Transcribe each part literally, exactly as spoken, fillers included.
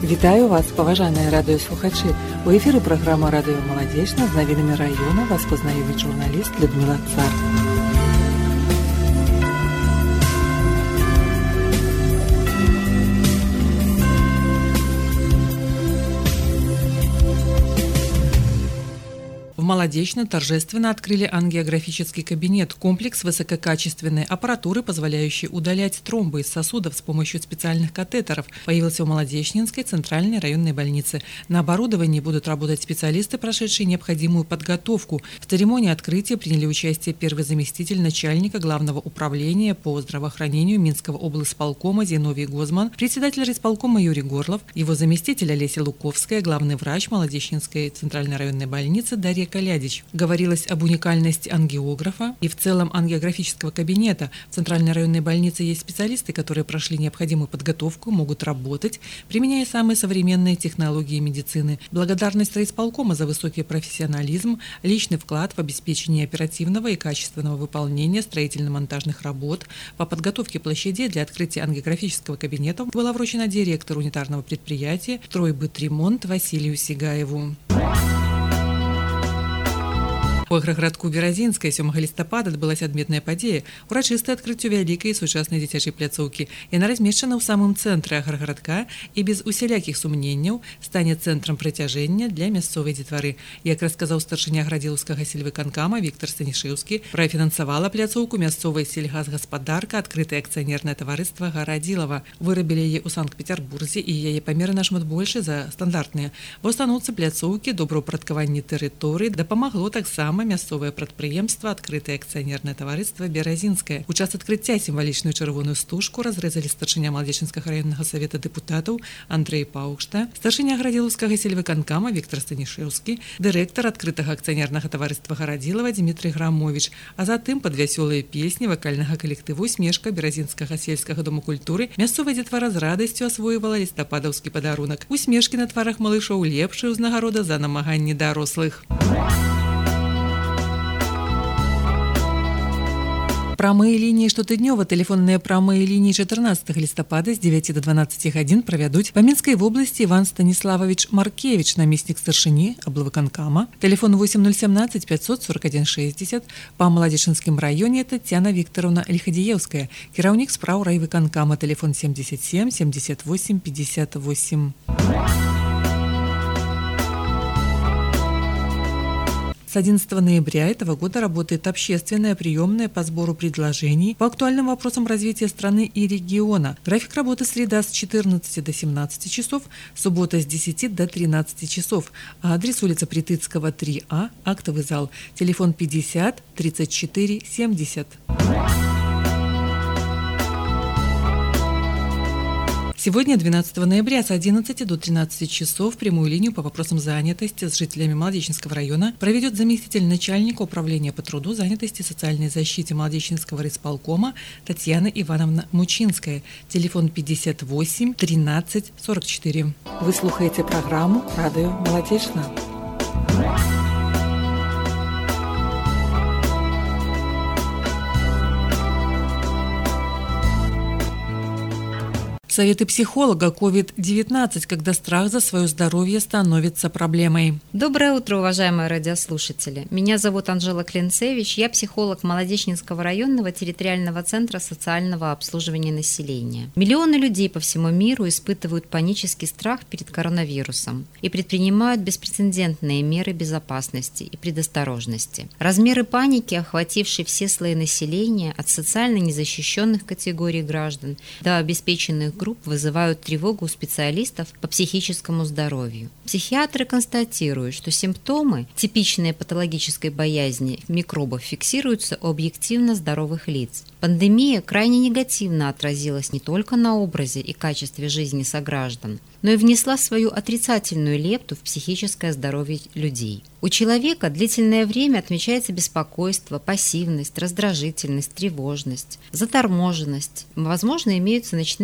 Вітаю вас, паважаныя радыёслухачы. У эфіры праграма «Радыё Маладзечна» з навінамі раёна вас пазнаёміць журналіст Людмила Цар. В Молодечно торжественно открыли ангиографический кабинет, комплекс высококачественной аппаратуры, позволяющий удалять тромбы из сосудов с помощью специальных катетеров, появился у Молодечнинской центральной районной больницы. На оборудовании будут работать специалисты, прошедшие необходимую подготовку. В церемонии открытия приняли участие первый заместитель начальника главного управления по здравоохранению Минского облсполкома Зиновий Гозман, председатель райисполкома Юрий Горлов, его заместитель Олеся Луковская, главный врач Молодечнинской центральной районной больницы Дарья Калядич. Говорилось об уникальности ангиографа и в целом ангиографического кабинета. В центральной районной больнице есть специалисты, которые прошли необходимую подготовку, могут работать, применяя самые современные технологии медицины. Благодарность райисполкома за высокий профессионализм, личный вклад в обеспечение оперативного и качественного выполнения строительно-монтажных работ по подготовке площадей для открытия ангиографического кабинета была вручена директору унитарного предприятия «Стройбытремонт» Василию Сигаеву. У аграгарадку Беразінскай сёмага лістапада адбылася адметная падзея – урачыстае адкрыццё вялікай і сучаснай дзіцячай пляцоўкі. Яна размешчана ў самым цэнтры аграгарадка і без усялякіх сумненняў стане цэнтрам прыцяжэння для мясцовай дзетвары. Як расказаў старшыня Градзілаўскага сельвыканкама Віктор Станішэўскі, прафінансавала пляцоўку мясцовая сельгазгаспадарка адкрытае акцыянернае таварыства Гарадзілава. Вырабілі яе ў Санкт-Петербурзе і яе памеры нашмат большы за стандартныя. Ва ўстаноўцы пляцоўкі, добраўпарадкаванні тэрыторыі дапамагло таксама мясцовае прадпрыемства адкрытае акцыянернае таварыства Беразінскае. У час адкрыцця сімвалічную чырвоную стужку разрэзалі старшыня Маладзечнскага раённага савета дэпутатаў Андрэй Паўшта, старшыня Градзілаўскага сельвыканкама Віктор Станішэўскі, дырэктар адкрытага акцыянернага таварыства Гарадзілава Дмітрый Грамович, а затым пад вясёлыя песні вакальнага калектыву «Усмешка» Беразінскага сельскага дому культуры мясцовая дзетвара з радасцю асвойвала лістападаўскі падарунак. Усмешкі на тварах малышоў лепшая ўзнагарода за намаганні дарослых. Прамыя лініі штотыднёва тэлефонныя прамыя лініі чатырнаццатага лістапада з дзевяці да дванаццаці гадзін правядуць па Мінскай вобласці Іван Станіславович Маркевич, намеснік старшыні аблвыканкама, тэлефон восемь ноль семнадцать пятьсот сорок один шестьдесят, па Маладзечынскім раёне Тацяна Віктаровна Лихадзеевская, кіраўнік спраў райвыканкама, тэлефон семьдесят семь семьдесят восемь пятьдесят восемь. С одиннадцатого ноября этого года работает общественная приемная по сбору предложений по актуальным вопросам развития страны и региона. График работы среда с четырнадцати до семнадцати часов, суббота с десяти до тринадцати часов. Адрес улица Притыцкого, три А, актовый зал, телефон пятьдесят тридцать четыре семьдесят. Сегодня, двенадцатого ноября, с одиннадцати до тринадцати часов прямую линию по вопросам занятости с жителями Молодечнинского района проведет заместитель начальника управления по труду, занятости и социальной защите Молодечнинского райисполкома Татьяна Ивановна Мучинская. Телефон пятьдесят восемь тринадцать сорок четыре. Вы слушаете программу «Радио Молодечно». Советы психолога ковид девятнадцать, когда страх за свое здоровье становится проблемой. Доброе утро, уважаемые радиослушатели. Меня зовут Анжела Клинцевич, я психолог Молодечнинского районного территориального центра социального обслуживания населения. Миллионы людей по всему миру испытывают панический страх перед коронавирусом и предпринимают беспрецедентные меры безопасности и предосторожности. Размеры паники, охватившие все слои населения, от социально незащищенных категорий граждан до обеспеченных групп, вызывают тревогу у специалистов по психическому здоровью. Психиатры констатируют, что симптомы, типичные патологической боязни микробов, фиксируются у объективно здоровых лиц. Пандемия крайне негативно отразилась не только на образе и качестве жизни сограждан, но и внесла свою отрицательную лепту в психическое здоровье людей. У человека длительное время отмечается беспокойство, пассивность, раздражительность, тревожность, заторможенность. Возможно, имеются ночные кошмары,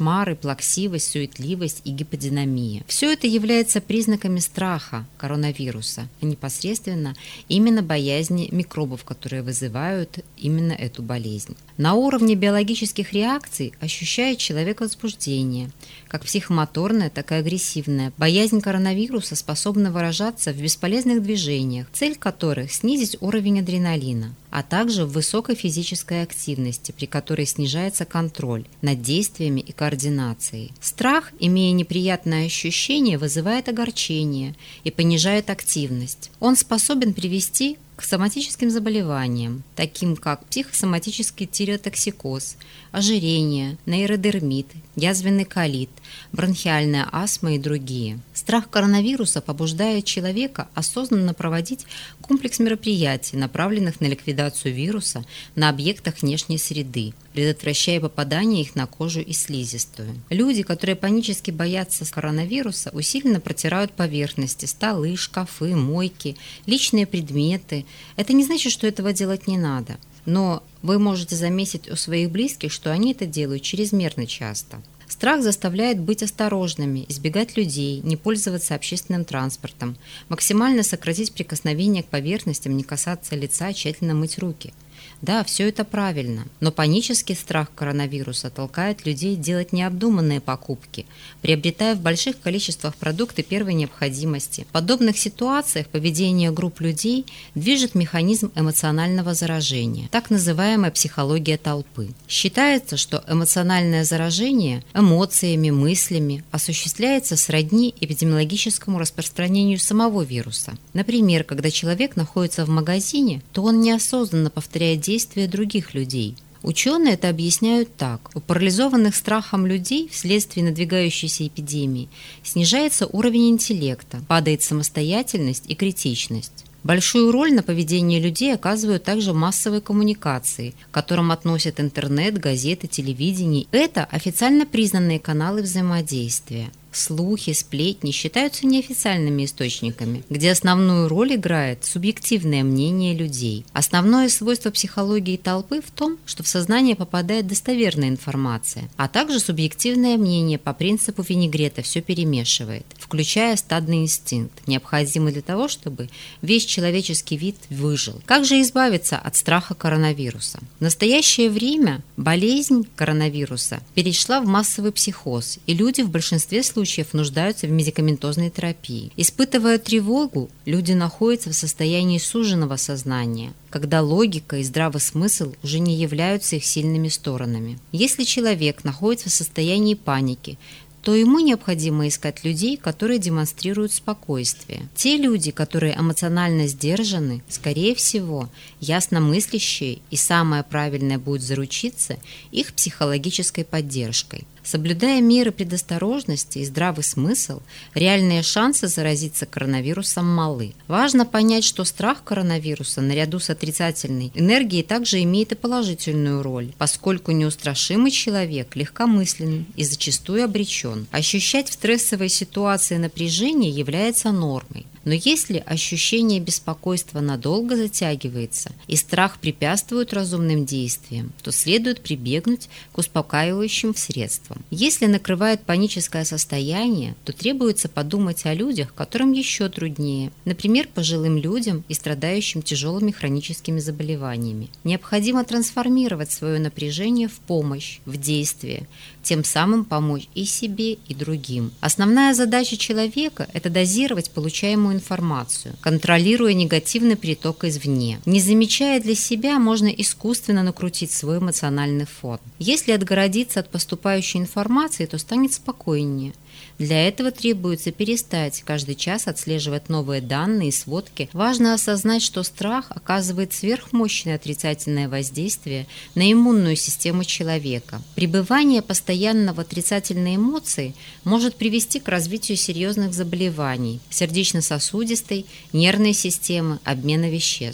кошмары, плаксивость, суетливость и гиподинамия. Все это является признаками страха коронавируса, а непосредственно именно боязни микробов, которые вызывают именно эту болезнь. На уровне биологических реакций ощущает человек возбуждение, как психомоторное, так и агрессивное. Боязнь коронавируса способна выражаться в бесполезных движениях, цель которых – снизить уровень адреналина, а также в высокой физической активности, при которой снижается контроль над действиями и координацией. Страх, имея неприятное ощущение, вызывает огорчение и понижает активность. Он способен привести к соматическим заболеваниям, таким как психосоматический тиреотоксикоз, ожирение, нейродермит, язвенный колит, бронхиальная астма и другие. Страх коронавируса побуждает человека осознанно проводить комплекс мероприятий, направленных на ликвидацию вируса на объектах внешней среды, предотвращая попадание их на кожу и слизистую. Люди, которые панически боятся коронавируса, усиленно протирают поверхности, столы, шкафы, мойки, личные предметы. Это не значит, что этого делать не надо, но вы можете заметить у своих близких, что они это делают чрезмерно часто. Страх заставляет быть осторожными, избегать людей, не пользоваться общественным транспортом, максимально сократить прикосновение к поверхностям, не касаться лица, тщательно мыть руки. Да, все это правильно, но панический страх коронавируса толкает людей делать необдуманные покупки, приобретая в больших количествах продукты первой необходимости. В подобных ситуациях поведение групп людей движет механизм эмоционального заражения, так называемая психология толпы. Считается, что эмоциональное заражение эмоциями, мыслями осуществляется сродни эпидемиологическому распространению самого вируса. Например, когда человек находится в магазине, то он неосознанно повторяет действия других людей. Ученые это объясняют так. У парализованных страхом людей вследствие надвигающейся эпидемии снижается уровень интеллекта, падает самостоятельность и критичность. Большую роль на поведение людей оказывают также массовые коммуникации, к которым относят интернет, газеты, телевидение. Это официально признанные каналы взаимодействия. Слухи, сплетни считаются неофициальными источниками, где основную роль играет субъективное мнение людей. Основное свойство психологии толпы в том, что в сознание попадает достоверная информация, а также субъективное мнение по принципу винегрета все перемешивает, включая стадный инстинкт, необходимый для того, чтобы весь человеческий вид выжил. Как же избавиться от страха коронавируса? В настоящее время болезнь коронавируса перешла в массовый психоз, и люди в большинстве случаев нуждаются в медикаментозной терапии. Испытывая тревогу, люди находятся в состоянии суженного сознания, когда логика и здравый смысл уже не являются их сильными сторонами. Если человек находится в состоянии паники, то ему необходимо искать людей, которые демонстрируют спокойствие. Те люди, которые эмоционально сдержаны, скорее всего, ясномыслящие, и самое правильное будет заручиться их психологической поддержкой. Соблюдая меры предосторожности и здравый смысл, реальные шансы заразиться коронавирусом малы. Важно понять, что страх коронавируса наряду с отрицательной энергией также имеет и положительную роль, поскольку неустрашимый человек легкомысленный и зачастую обречен. Ощущать в стрессовой ситуации напряжение является нормой. Но если ощущение беспокойства надолго затягивается и страх препятствует разумным действиям, то следует прибегнуть к успокаивающим средствам. Если накрывает паническое состояние, то требуется подумать о людях, которым еще труднее, например, пожилым людям и страдающим тяжелыми хроническими заболеваниями. Необходимо трансформировать свое напряжение в помощь, в действие, тем самым помочь и себе, и другим. Основная задача человека – это дозировать получаемую информацию, контролируя негативный приток извне. Не замечая для себя, можно искусственно накрутить свой эмоциональный фон. Если отгородиться от поступающей информации, то станет спокойнее. Для этого требуется перестать каждый час отслеживать новые данные и сводки. Важно осознать, что страх оказывает сверхмощное отрицательное воздействие на иммунную систему человека. Пребывание постоянно в отрицательной эмоции может привести к развитию серьезных заболеваний сердечно-сосудистой, нервной системы, обмена веществ.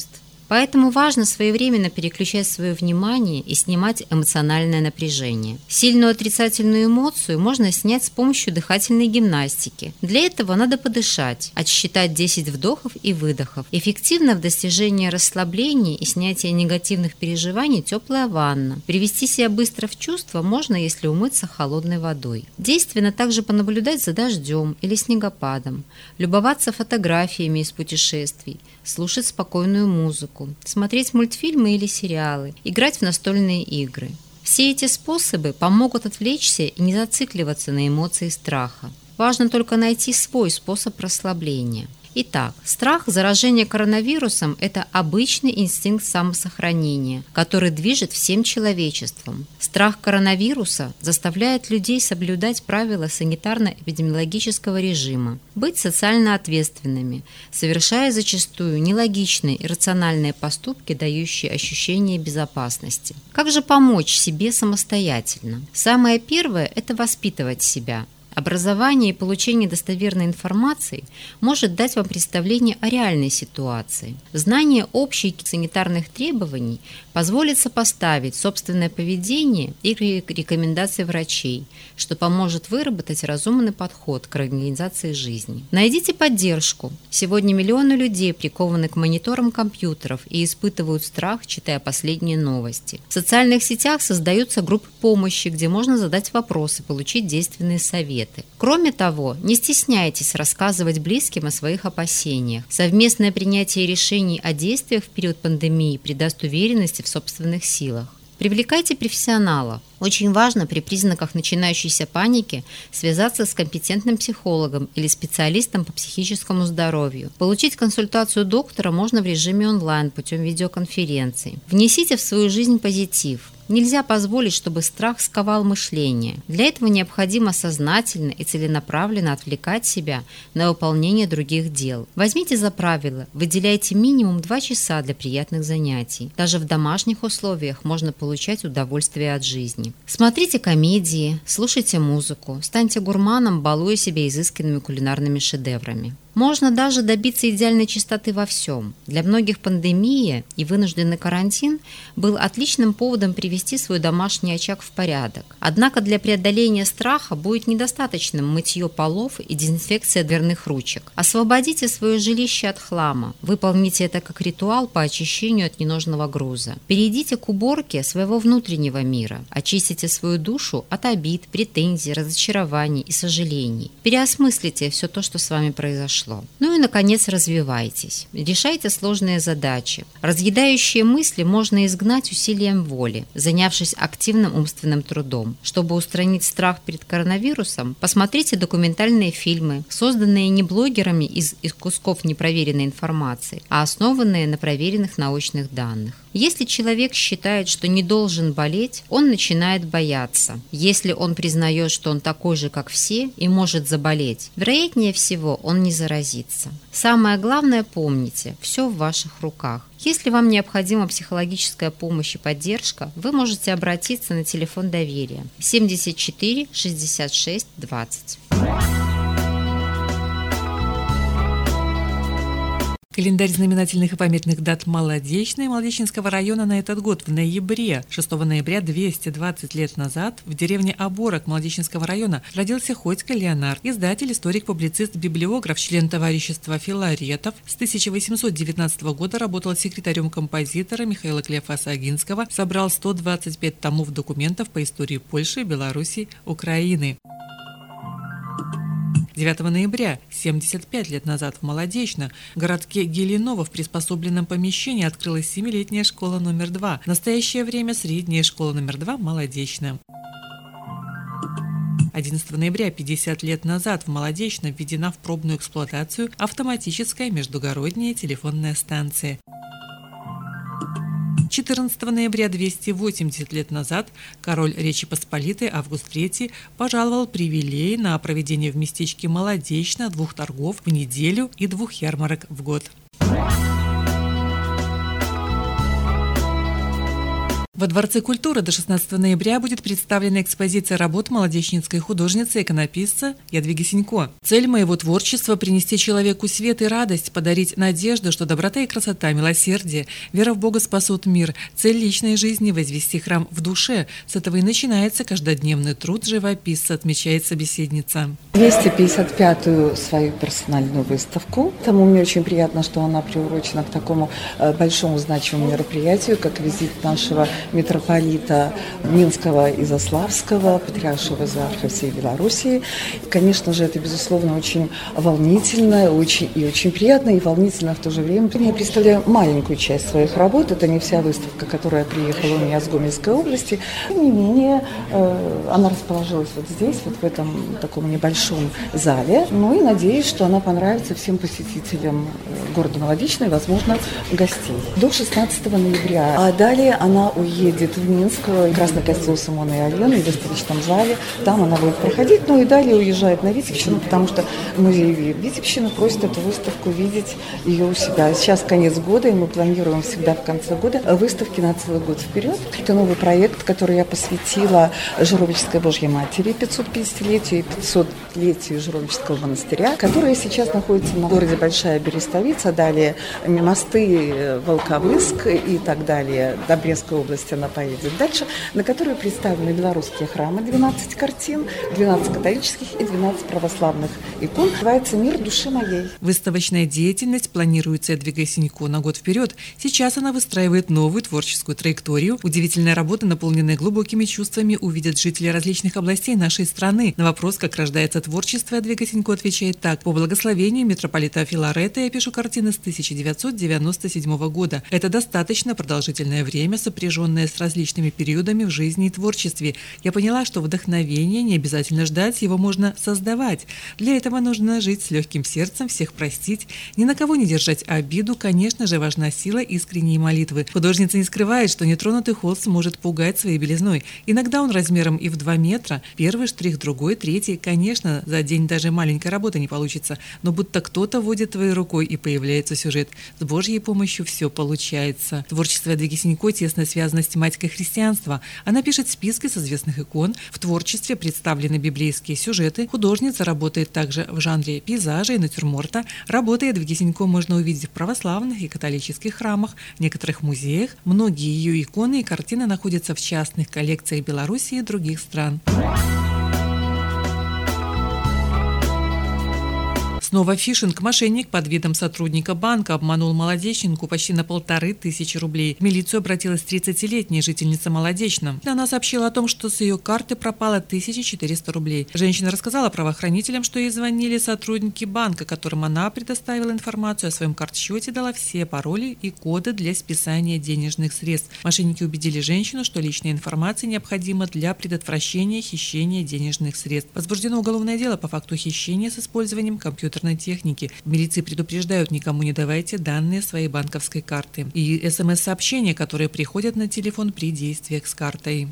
Поэтому важно своевременно переключать свое внимание и снимать эмоциональное напряжение. Сильную отрицательную эмоцию можно снять с помощью дыхательной гимнастики. Для этого надо подышать, отсчитать десять вдохов и выдохов. Эффективно в достижении расслабления и снятия негативных переживаний теплая ванна. Привести себя быстро в чувство можно, если умыться холодной водой. Действенно также понаблюдать за дождем или снегопадом, любоваться фотографиями из путешествий, слушать спокойную музыку, смотреть мультфильмы или сериалы, играть в настольные игры. Все эти способы помогут отвлечься и не зацикливаться на эмоции страха. Важно только найти свой способ расслабления. Итак, страх заражения коронавирусом – это обычный инстинкт самосохранения, который движет всем человечеством. Страх коронавируса заставляет людей соблюдать правила санитарно-эпидемиологического режима, быть социально ответственными, совершая зачастую нелогичные и рациональные поступки, дающие ощущение безопасности. Как же помочь себе самостоятельно? Самое первое – это воспитывать себя. Образование и получение достоверной информации может дать вам представление о реальной ситуации. Знание общих санитарных требований позволит сопоставить собственное поведение и рекомендации врачей, что поможет выработать разумный подход к организации жизни. Найдите поддержку. Сегодня миллионы людей прикованы к мониторам компьютеров и испытывают страх, читая последние новости. В социальных сетях создаются группы помощи, где можно задать вопросы, получить действенные советы. Кроме того, не стесняйтесь рассказывать близким о своих опасениях. Совместное принятие решений о действиях в период пандемии придаст уверенности в собственных силах. Привлекайте профессионала. Очень важно при признаках начинающейся паники связаться с компетентным психологом или специалистом по психическому здоровью. Получить консультацию доктора можно в режиме онлайн путем видеоконференций. Внесите в свою жизнь позитив. Нельзя позволить, чтобы страх сковал мышление. Для этого необходимо сознательно и целенаправленно отвлекать себя на выполнение других дел. Возьмите за правило, выделяйте минимум два часа для приятных занятий. Даже в домашних условиях можно получать удовольствие от жизни. Смотрите комедии, слушайте музыку, станьте гурманом, балуя себя изысканными кулинарными шедеврами. Можно даже добиться идеальной чистоты во всем. Для многих пандемия и вынужденный карантин был отличным поводом привести свой домашний очаг в порядок. Однако для преодоления страха будет недостаточным мытье полов и дезинфекция дверных ручек. Освободите свое жилище от хлама. Выполните это как ритуал по очищению от ненужного груза. Перейдите к уборке своего внутреннего мира. Очистите свою душу от обид, претензий, разочарований и сожалений. Переосмыслите все то, что с вами произошло. Ну и, наконец, развивайтесь. Решайте сложные задачи. Разъедающие мысли можно изгнать усилием воли, занявшись активным умственным трудом. Чтобы устранить страх перед коронавирусом, посмотрите документальные фильмы, созданные не блогерами из, из кусков непроверенной информации, а основанные на проверенных научных данных. Если человек считает, что не должен болеть, он начинает бояться. Если он признает, что он такой же, как все, и может заболеть, вероятнее всего, он не заразится. Самое главное, помните, все в ваших руках. Если вам необходима психологическая помощь и поддержка, вы можете обратиться на телефон доверия семьдесят четыре шестьдесят шесть двадцать. Календарь знаменательных и памятных дат Молодечной Молодечинского района на этот год в ноябре. шестого ноября двести двадцать лет назад в деревне Оборок Молодечинского района родился Ходько Леонард, издатель, историк, публицист, библиограф, член товарищества филаретов. С тысяча восемьсот девятнадцатого года работал секретарем композитора Михаила Клеофаса Агинского, собрал сто двадцать пять томов документов по истории Польши, Беларуси, Украины. девятого ноября, семьдесят пять лет назад, в Молодечно, в городке Геленово в приспособленном помещении открылась семилетняя школа номер два. В настоящее время средняя школа номер два Молодечно. одиннадцатого ноября, пятьдесят лет назад, в Молодечно введена в пробную эксплуатацию автоматическая междугородняя телефонная станция. четырнадцатого ноября, двести восемьдесят лет назад, король Речи Посполитой Август третий пожаловал привилей на проведение в местечке Молодечно двух торгов в неделю и двух ярмарок в год. Во Дворце культуры до шестнадцатого ноября будет представлена экспозиция работ молодечнинской художницы и иконописца Ядвиги Синько. Цель моего творчества – принести человеку свет и радость, подарить надежду, что доброта и красота, милосердие, вера в Бога спасут мир. Цель личной жизни – возвести храм в душе. С этого и начинается каждодневный труд живописца, отмечает собеседница. двести пятьдесят пятую свою персональную выставку. Тому мне очень приятно, что она приурочена к такому большому значимому мероприятию, как визит нашего митрополита Минского и Заславского, патриаршего иерарха всей Белоруссии. Конечно же, это, безусловно, очень волнительно очень, и очень приятно, и волнительно в то же время. Я представляю маленькую часть своих работ. Это не вся выставка, которая приехала у меня с Гомельской области. Тем не менее, она расположилась вот здесь, вот в этом таком небольшом зале. Ну и надеюсь, что она понравится всем посетителям города Молодечной, возможно, гостей. До шестнадцатого ноября. А далее она уедет едет в Минск, красный костюм Симона и Алены в выставочном зале. Там она будет проходить, ну и далее уезжает на Витебщину, потому что музей Витебщины просит эту выставку видеть ее у себя. Сейчас конец года, и мы планируем всегда в конце года выставки на целый год вперед. Это новый проект, который я посвятила Жировической Божьей Матери пятисотпятидесятилетию и пятисотлетию Жировического монастыря, который сейчас находится на городе Большая Берестовица, далее мосты Волковыск и так далее, до Брестской области она поедет дальше, на которой представлены белорусские храмы, двенадцать картин, двенадцать католических и двенадцать православных икон. Называется «Мир души моей». Выставочная деятельность планируется Ядвигой Синько на год вперед. Сейчас она выстраивает новую творческую траекторию. Удивительная работа, наполненная глубокими чувствами, увидят жители различных областей нашей страны. На вопрос, как рождается творчество, Ядвига Синько отвечает так. По благословению митрополита Филарета я пишу картины с тысяча девятьсот девяносто седьмого года. Это достаточно продолжительное время, сопряженное с различными периодами в жизни и творчестве. Я поняла, что вдохновение не обязательно ждать, его можно создавать. Для этого нужно жить с легким сердцем, всех простить, ни на кого не держать обиду. Конечно же, важна сила искренней молитвы. Художница не скрывает, что нетронутый холст может пугать своей белизной. Иногда он размером и в два метра. Первый штрих, другой, третий. Конечно, за день даже маленькая работа не получится, но будто кто-то водит твоей рукой, и появляется сюжет. С Божьей помощью все получается. Творчество Ядвиги Синько тесно связано с тематикой христианства. Она пишет списки с известных икон. В творчестве представлены библейские сюжеты. Художница работает также в жанре пейзажа и натюрморта. Работы Ядвиги Синько можно увидеть в православных и католических храмах, в некоторых музеях. Многие ее иконы и картины находятся в частных коллекциях Беларуси и других стран. Снова фишинг. Мошенник под видом сотрудника банка обманул молодечнинку почти на полторы тысячи рублей. В милицию обратилась тридцатилетняя жительница Молодечна. Она сообщила о том, что с ее карты пропало тысяча четыреста рублей. Женщина рассказала правоохранителям, что ей звонили сотрудники банка, которым она предоставила информацию о своем картсчете, дала все пароли и коды для списания денежных средств. Мошенники убедили женщину, что личная информация необходима для предотвращения хищения денежных средств. Возбуждено уголовное дело по факту хищения с использованием компьютера техники. В милиции предупреждают: никому не давайте данные своей банковской карты и смс-сообщения, которые приходят на телефон при действиях с картой.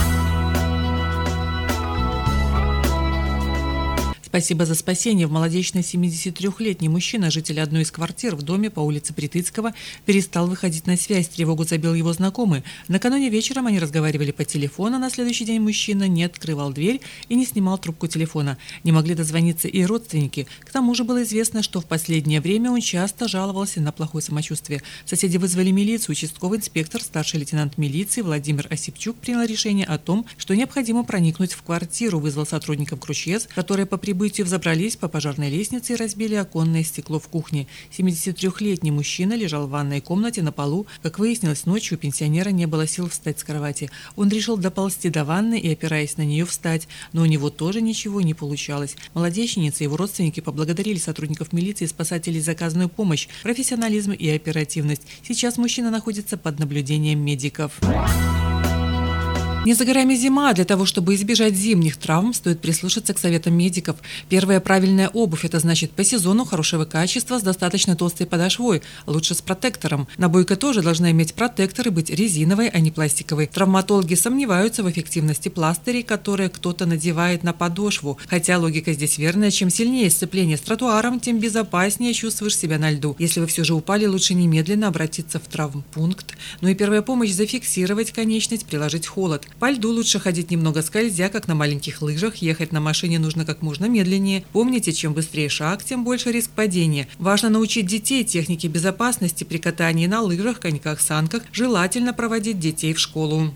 Спасибо за спасение. В Молодечной семидесятитрёхлетний мужчина, житель одной из квартир в доме по улице Притыцкого, перестал выходить на связь. Тревогу забил его знакомый. Накануне вечером они разговаривали по телефону. На следующий день мужчина не открывал дверь и не снимал трубку телефона. Не могли дозвониться и родственники. К тому же было известно, что в последнее время он часто жаловался на плохое самочувствие. Соседи вызвали милицию. Участковый инспектор, старший лейтенант милиции Владимир Осипчук принял решение о том, что необходимо проникнуть в квартиру. Вызвал сотрудников ГРУЧС, которые по прибытию взобрались по пожарной лестнице и разбили оконное стекло в кухне. семидесятитрёхлетний мужчина лежал в ванной комнате на полу. Как выяснилось, ночью у пенсионера не было сил встать с кровати. Он решил доползти до ванны и, опираясь на нее, встать, но у него тоже ничего не получалось. Молодечница и его родственники поблагодарили сотрудников милиции и спасателей за оказанную помощь, профессионализм и оперативность. Сейчас мужчина находится под наблюдением медиков. Не за горами зима. Для того, чтобы избежать зимних травм, стоит прислушаться к советам медиков. Первая правильная обувь – это значит по сезону хорошего качества с достаточно толстой подошвой, лучше с протектором. Набойка тоже должна иметь протектор и быть резиновой, а не пластиковой. Травматологи сомневаются в эффективности пластырей, которые кто-то надевает на подошву. Хотя логика здесь верная: чем сильнее сцепление с тротуаром, тем безопаснее чувствуешь себя на льду. Если вы все же упали, лучше немедленно обратиться в травмпункт. Ну и первая помощь – зафиксировать конечность, приложить холод. По льду лучше ходить немного скользя, как на маленьких лыжах. Ехать на машине нужно как можно медленнее. Помните, чем быстрее шаг, тем больше риск падения. Важно научить детей технике безопасности при катании на лыжах, коньках, санках. Желательно проводить детей в школу.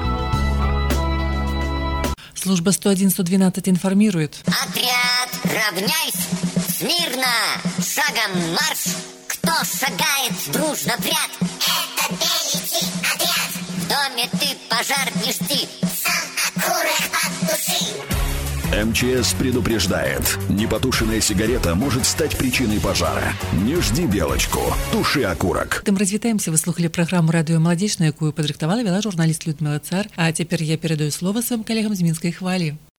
Служба сто один сто двенадцать информирует. Отряд, равняйсь, смирно, шагом марш. Кто шагает дружно в ряд? Это беличий отряд. В доме ты пожар не жди, сам окурок потуши. эм че эс предупреждает: непотушенная сигарета может стать причиной пожара. Не жди белочку, туши окурок. Тым развітаемся, вы слухали праграму радыё «Маладзеч», на якую падрыхтавала вела журналіст Людмила Цар. А цяпер я перадаю слова сваім калегам з мінскай хвалі.